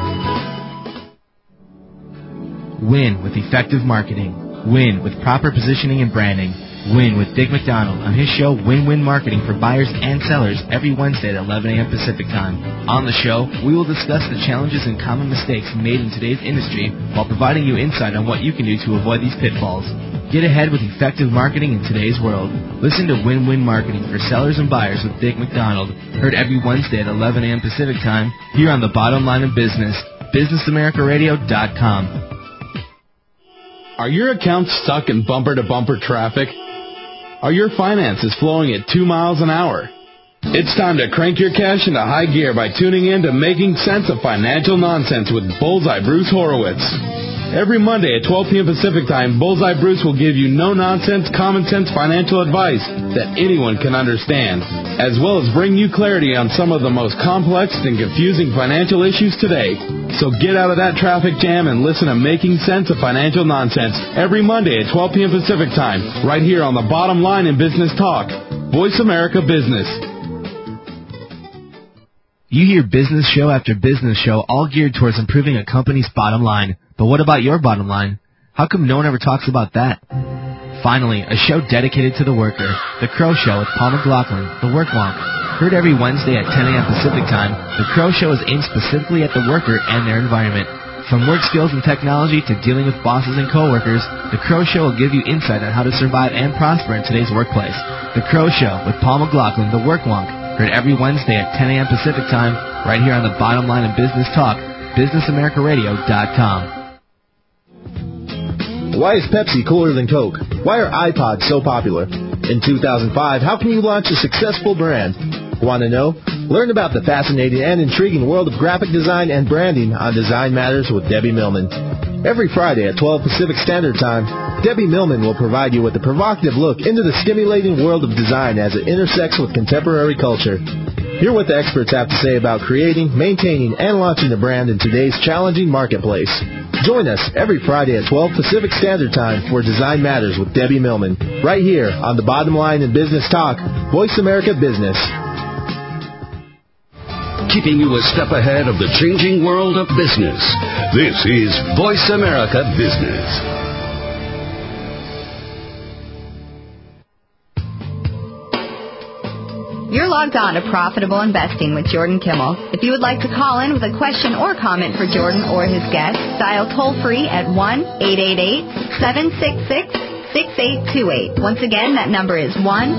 Win with effective marketing. Win with proper positioning and branding. Win with Dick McDonald on his show Win-Win Marketing for buyers and sellers every Wednesday at 11 a.m. Pacific Time. On the show, we will discuss the challenges and common mistakes made in today's industry while providing you insight on what you can do to avoid these pitfalls. Get ahead with effective marketing in today's world. Listen to Win-Win Marketing for sellers and buyers with Dick McDonald, heard every Wednesday at 11 a.m. Pacific Time here on the Bottom Line of Business, BusinessAmericaRadio.com. Are your accounts stuck in bumper-to-bumper traffic? Are your finances flowing at 2 miles an hour? It's time to crank your cash into high gear by tuning in to Making Sense of Financial Nonsense with Bullseye Bruce Horowitz. Every Monday at 12 p.m. Pacific Time, Bullseye Bruce will give you no-nonsense, common-sense financial advice that anyone can understand, as well as bring you clarity on some of the most complex and confusing financial issues today. So get out of that traffic jam and listen to Making Sense of Financial Nonsense every Monday at 12 p.m. Pacific Time, right here on the Bottom Line in Business Talk. Voice America Business. You hear business show after business show all geared towards improving a company's bottom line. But what about your bottom line? How come no one ever talks about that? Finally, a show dedicated to the worker, The Crow Show with Paul McLaughlin, The Work Wonk. Heard every Wednesday at 10 a.m. Pacific Time, The Crow Show is aimed specifically at the worker and their environment. From work skills and technology to dealing with bosses and coworkers, The Crow Show will give you insight on how to survive and prosper in today's workplace. The Crow Show with Paul McLaughlin, The Work Wonk. Heard every Wednesday at 10 a.m. Pacific Time, right here on the Bottom Line of Business Talk, BusinessAmericaRadio.com. Why is Pepsi cooler than Coke? Why are iPods so popular? In 2005, how can you launch a successful brand? Want to know? Learn about the fascinating and intriguing world of graphic design and branding on Design Matters with Debbie Millman. Every Friday at 12 Pacific Standard Time, Debbie Millman will provide you with a provocative look into the stimulating world of design as it intersects with contemporary culture. Hear what the experts have to say about creating, maintaining, and launching a brand in today's challenging marketplace. Join us every Friday at 12 Pacific Standard Time for Design Matters with Debbie Millman, right here on the Bottom Line in Business Talk, Voice America Business. Keeping you a step ahead of the changing world of business. This is Voice America Business. You're logged on to Profitable Investing with Jordan Kimmel. If you would like to call in with a question or comment for Jordan or his guest, dial toll-free at 1-888-766-6828. Once again, that number is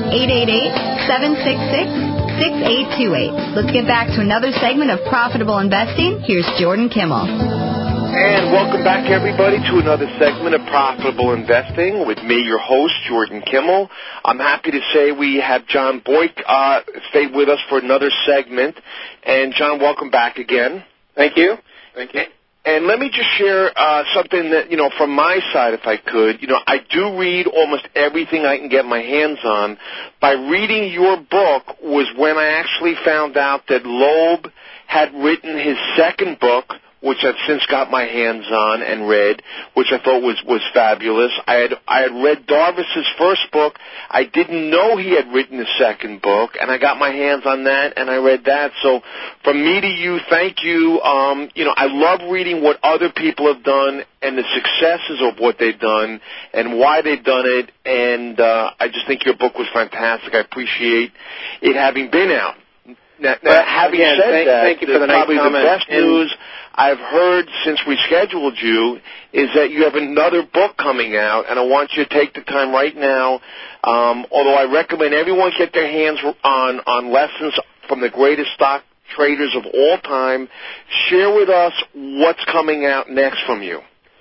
1-888-766-6828. Let's get back to another segment of Profitable Investing. Here's Jordan Kimmel. And welcome back, everybody, to another segment of Profitable Investing with me, your host, Jordan Kimmel. I'm happy to say we have John Boyk stay with us for another segment. And, John, welcome back again. Thank you. Thank you. And let me just share something that, from my side, if I could. I do read almost everything I can get my hands on. By reading your book was when I actually found out that Loeb had written his second book, which I've since got my hands on and read, which I thought was fabulous. I had read Darvis's first book. I didn't know he had written a second book, and I got my hands on that, and I read that. So from me to you, thank you. I love reading what other people have done and the successes of what they've done and why they've done it, and I just think your book was fantastic. I appreciate it having been out. Now, having said that, thank you for the nice probably comment. The best news I've heard since we scheduled you is that you have another book coming out, and I want you to take the time right now, although I recommend everyone get their hands on lessons from the greatest stock traders of all time. Share with us what's coming out next from you.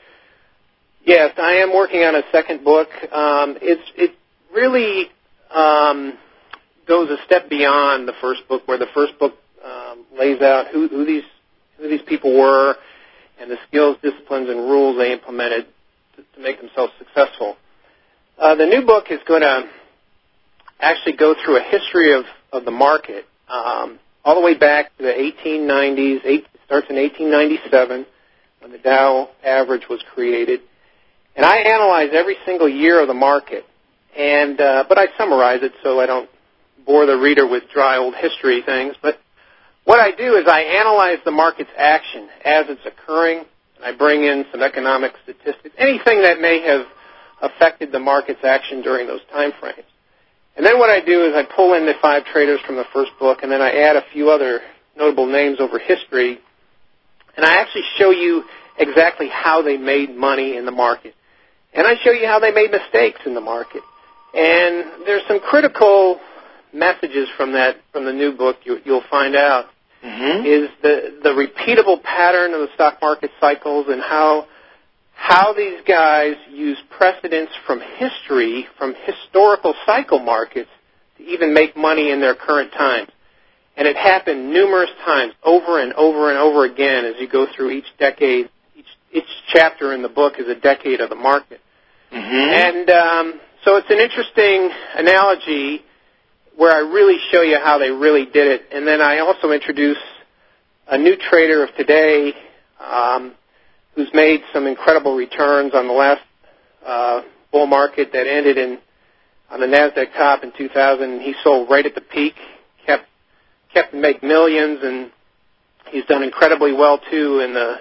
Yes, I am working on a second book. It really goes a step beyond the first book, where the first book lays out who these people were and the skills, disciplines, and rules they implemented to make themselves successful. The new book is going to actually go through a history of the market all the way back to the 1890s. It starts in 1897 when the Dow average was created. And I analyze every single year of the market, but I summarize it so I don't bore the reader with dry old history things. But what I do is I analyze the market's action as it's occurring, and I bring in some economic statistics, anything that may have affected the market's action during those time frames. And then what I do is I pull in the 5 traders from the first book, and then I add a few other notable names over history, and I actually show you exactly how they made money in the market. And I show you how they made mistakes in the market. And there's some critical messages from the new book you'll find out. Mm-hmm. Is the repeatable pattern of the stock market cycles and how these guys use precedents from history, from historical cycle markets, to even make money in their current times. And it happened numerous times, over and over and over again, as you go through each decade. Each chapter in the book is a decade of the market. Mm-hmm. And so it's an interesting analogy where I really show you how they really did it. And then I also introduce a new trader of today who's made some incredible returns on the last bull market that ended in on the NASDAQ top in 2000. He sold right at the peak, kept making millions, and he's done incredibly well too in the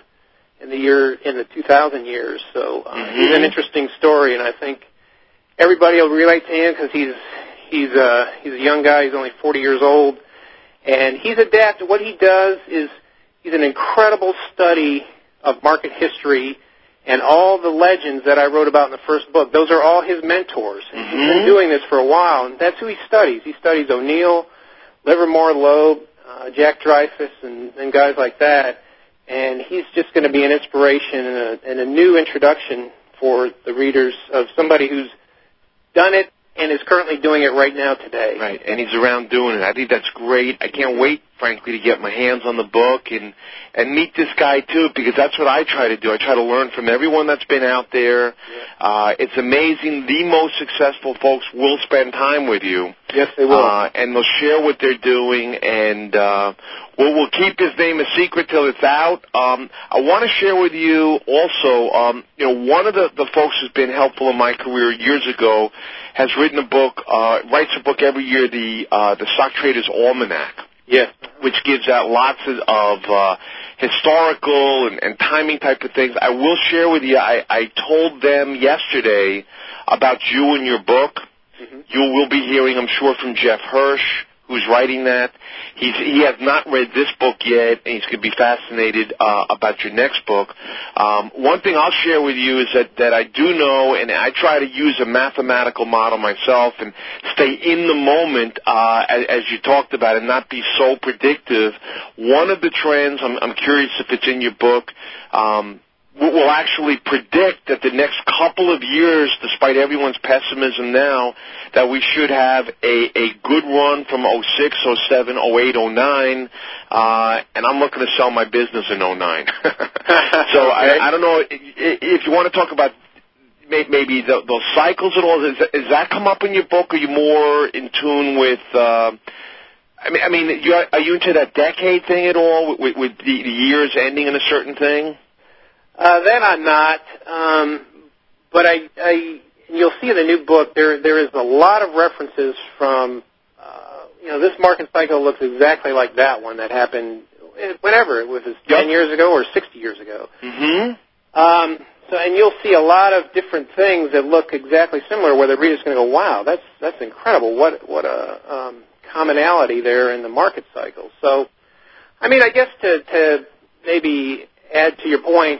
2000 years. So he's an interesting story, and I think everybody will relate to him because he's a young guy. He's only 40 years old, and he's adapted. What he does is he's an incredible study of market history, and all the legends that I wrote about in the first book, those are all his mentors. He's been doing this for a while, and that's who he studies. He studies O'Neill, Livermore, Loeb, Jack Dreyfus, and guys like that. And he's just going to be an inspiration and a new introduction for the readers of somebody who's done it and is currently doing it right now today. Right, and he's around doing it. I think that's great. I can't wait, frankly, to get my hands on the book and meet this guy, too, because that's what I try to do. I try to learn from everyone that's been out there. Yeah. It's amazing. The most successful folks will spend time with you. Yes, they will. And they'll share what they're doing, and we'll keep his name a secret till it's out. I want to share with you also, one of the folks who's been helpful in my career years ago has written a book, writes a book every year, the Stock Traders Almanac. Yes. Which gives out lots of historical and timing type of things. I will share with you, I told them yesterday about you and your book. You will be hearing, I'm sure, from Jeff Hirsch, who's writing that. He has not read this book yet, and he's going to be fascinated about your next book. One thing I'll share with you is that I do know, and I try to use a mathematical model myself and stay in the moment, as you talked about, and not be so predictive. One of the trends, I'm curious if it's in your book, will actually predict that the next couple of years, despite everyone's pessimism now, that we should have a good run from 06, 07, 08, 09, and I'm looking to sell my business in 09. So okay. I don't know if you want to talk about maybe those cycles at all. Does that come up in your book? Are you more in tune with I mean, are you into that decade thing at all, with the years ending in a certain thing? That I'm not, but you'll see in the new book there is a lot of references from, this market cycle looks exactly like that one that happened whenever it was 10 years ago or 60 years ago. And you'll see a lot of different things that look exactly similar, where the reader's going to go, wow, that's incredible. What a commonality there in the market cycle. So, I mean, I guess to maybe add to your point.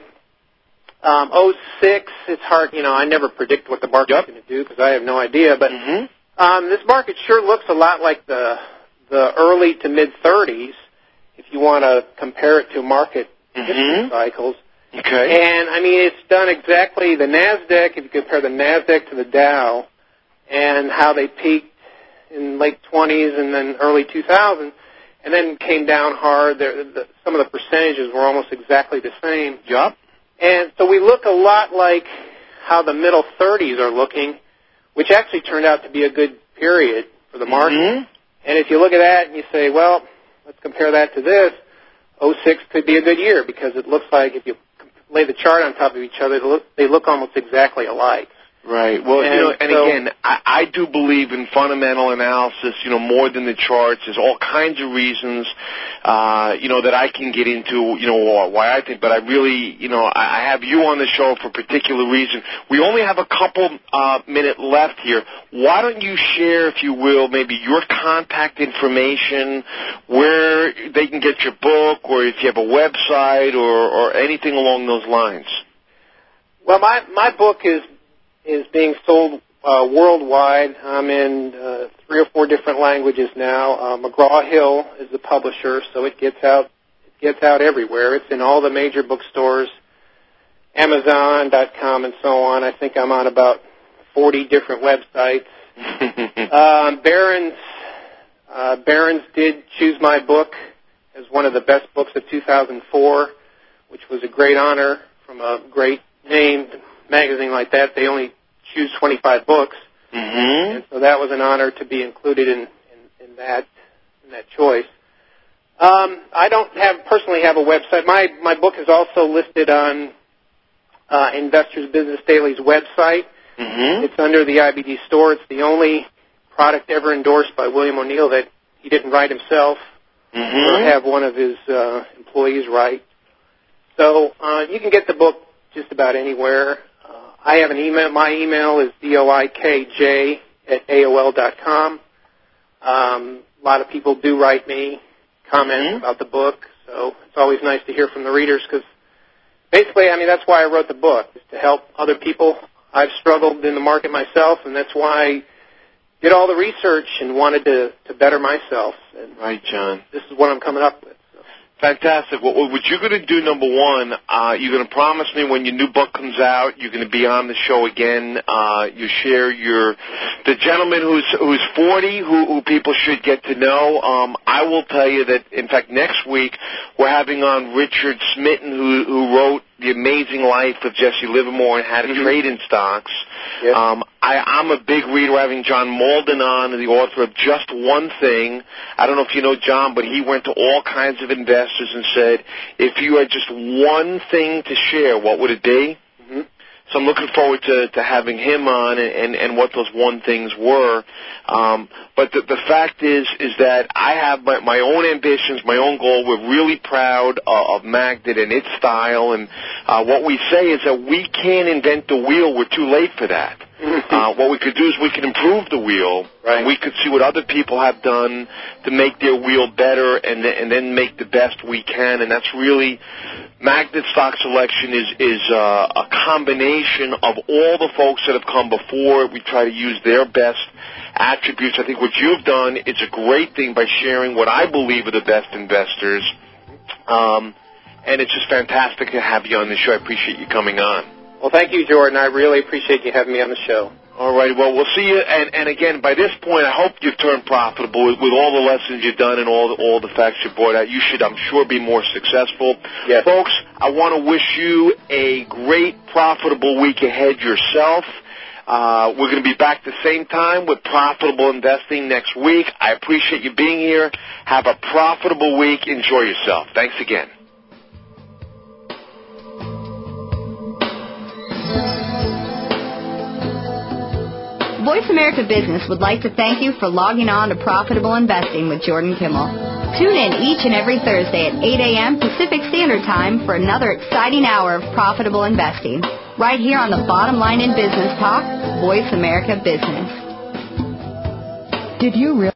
06, it's hard, I never predict what the market's going to do because I have no idea, but this market sure looks a lot like the early to mid-30s if you want to compare it to market history cycles. Okay. And, I mean, it's done exactly the NASDAQ, if you compare the NASDAQ to the Dow and how they peaked in late 20s and then early 2000s, and then came down hard. Some of the percentages were almost exactly the same. Yep. And so we look a lot like how the middle 30s are looking, which actually turned out to be a good period for the market. And if you look at that and you say, well, let's compare that to this, 06 could be a good year because it looks like if you lay the chart on top of each other, they look almost exactly alike. Right. Well, again, I do believe in fundamental analysis, more than the charts. There's all kinds of reasons, that I can get into, why I think, but I really, I have you on the show for a particular reason. We only have a couple minutes left here. Why don't you share, if you will, maybe your contact information, where they can get your book, or if you have a website or anything along those lines? Well, my book is being sold worldwide. I'm in 3 or 4 different languages now. McGraw-Hill is the publisher, so it gets out everywhere. It's in all the major bookstores, Amazon.com, and so on. I think I'm on about 40 different websites. Barron's did choose my book as one of the best books of 2004, which was a great honor from a great name magazine like that. They only choose 25 books, and so that was an honor to be included in that choice. I don't personally have a website. My book is also listed on Investors Business Daily's website, Mm-hmm. It's under the IBD store. It's the only product ever endorsed by William O'Neill that he didn't write himself or have one of his employees write. So you can get the book just about anywhere. I have an email. My email is doikj@aol.com. A lot of people do write me comments about the book, so it's always nice to hear from the readers because basically, I mean, that's why I wrote the book, is to help other people. I've struggled in the market myself, and that's why I did all the research and wanted to better myself. And right, John. This is what I'm coming up with. Fantastic. What you're going to do, number one, you're going to promise me when your new book comes out, you're going to be on the show again. You share the gentleman who's 40, who people should get to know. I will tell you that, in fact, next week we're having on Richard Smitten, who wrote The Amazing Life of Jesse Livermore and How to Trade in Stocks. Yep. I'm a big reader, having John Malden on, the author of Just One Thing. I don't know if you know John, but he went to all kinds of investors and said, if you had just one thing to share, what would it be? Mm-hmm. So I'm looking forward to having him on and what those one things were. But the fact is that I have my own ambitions, my own goal. We're really proud of Magnet and its style. And what we say is that we can't invent the wheel. We're too late for that. What we could do is we could improve the wheel. Right. We could see what other people have done to make their wheel better and then make the best we can. And that's really, Magnet Stock Selection is a combination of all the folks that have come before. We try to use their best attributes. I think what you've done is a great thing by sharing what I believe are the best investors. And it's just fantastic to have you on the show. I appreciate you coming on. Well, thank you, Jordan. I really appreciate you having me on the show. All right. Well, we'll see you. And again, by this point, I hope you've turned profitable with all the lessons you've done and all the facts you brought out. You should, I'm sure, be more successful. Yes. Folks, I want to wish you a great, profitable week ahead yourself. We're going to be back the same time with Profitable Investing next week. I appreciate you being here. Have a profitable week. Enjoy yourself. Thanks again. Voice America Business would like to thank you for logging on to Profitable Investing with Jordan Kimmel. Tune in each and every Thursday at 8 a.m. Pacific Standard Time for another exciting hour of profitable investing, right here on the Bottom Line in Business Talk, Voice America Business. Did you realize